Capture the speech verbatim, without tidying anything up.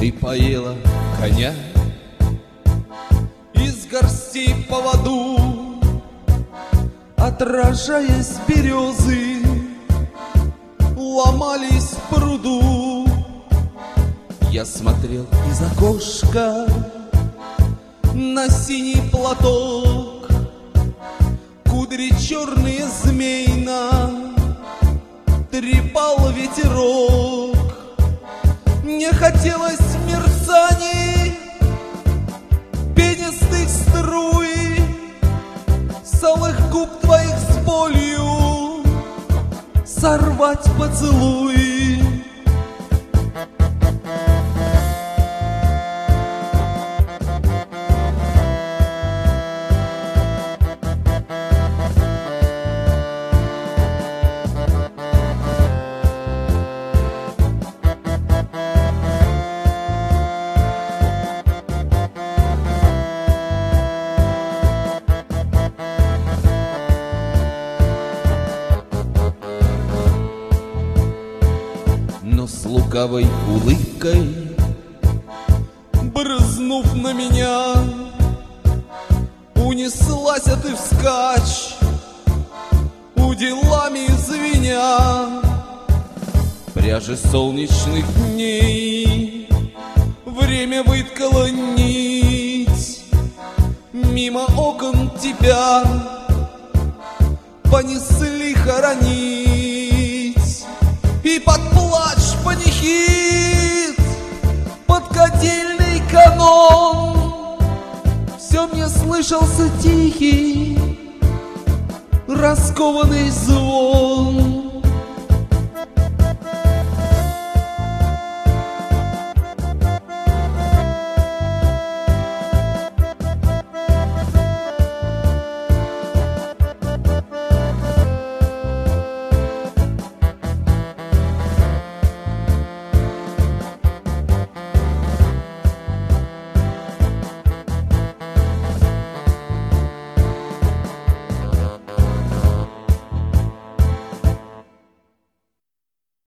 Ты поела коня из горстей по воду, отражаясь березы, ломались в пруду. Я смотрел из окошка на синий платок, кудри черные змейно трепал ветерок. Мне хотелось мерцаний пенистых струй, с алых губ твоих с болью сорвать поцелуй. Но с лукавой улыбкой, брызнув на меня, унеслась, а ты вскачь, уделами звеня. Пряжи солнечных дней время выткало нить, мимо окон тебя понесли хоронить. И под плач панихид, под котельный канон все мне слышался тихий, раскованный звон.